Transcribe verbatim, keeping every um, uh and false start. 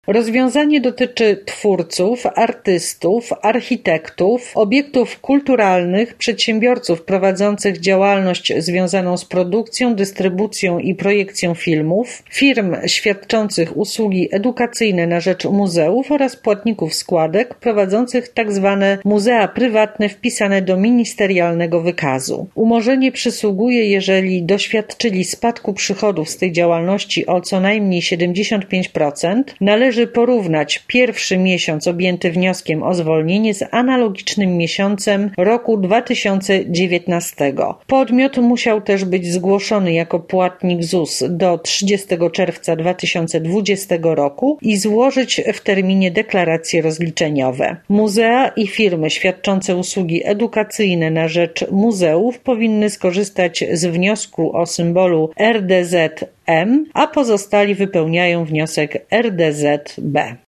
Rozwiązanie dotyczy twórców, artystów, architektów, obiektów kulturalnych, przedsiębiorców prowadzących działalność związaną z produkcją, dystrybucją i projekcją filmów, firm świadczących usługi edukacyjne na rzecz muzeów oraz płatników składek prowadzących tzw. muzea prywatne wpisane do ministerialnego wykazu. Umorzenie przysługuje, jeżeli doświadczyli spadku przychodów z tej działalności o co najmniej siedemdziesiąt pięć procent, należy porównać pierwszy miesiąc objęty wnioskiem o zwolnienie z analogicznym miesiącem roku dwa tysiące dziewiętnastego. Podmiot musiał też być zgłoszony jako płatnik Z U S do trzydziestego czerwca dwa tysiące dwudziestego roku i złożyć w terminie deklaracje rozliczeniowe. Muzea i firmy świadczące usługi edukacyjne na rzecz muzeów powinny skorzystać z wniosku o symbolu R D Z M, a pozostali wypełniają wniosek R D Z B.